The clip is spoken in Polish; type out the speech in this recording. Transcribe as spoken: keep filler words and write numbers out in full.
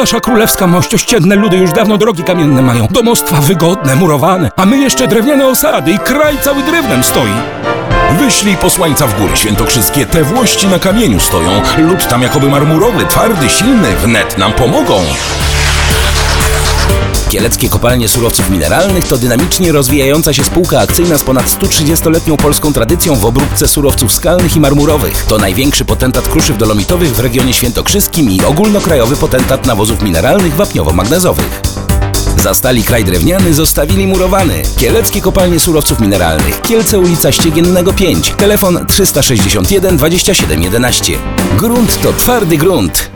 Wasza królewska mość, ościenne ludy już dawno drogi kamienne mają. Domostwa wygodne, murowane, a my jeszcze drewniane osady i kraj cały drewnem stoi. Wyślij posłańca w góry świętokrzyskie, te włości na kamieniu stoją. Lud tam jakoby marmurowy, twardy, silny, wnet nam pomogą. Kieleckie Kopalnie Surowców Mineralnych to dynamicznie rozwijająca się spółka akcyjna z ponad sto trzydziestoletnią polską tradycją w obróbce surowców skalnych i marmurowych. To największy potentat kruszyw dolomitowych w regionie świętokrzyskim i ogólnokrajowy potentat nawozów mineralnych wapniowo-magnezowych. Zastali kraj drewniany, zostawili murowany. Kieleckie Kopalnie Surowców Mineralnych. Kielce, ulica Ściegiennego pięć. Telefon trzysta sześćdziesiąt jeden dwadzieścia siedem jedenaście. Grunt to twardy grunt.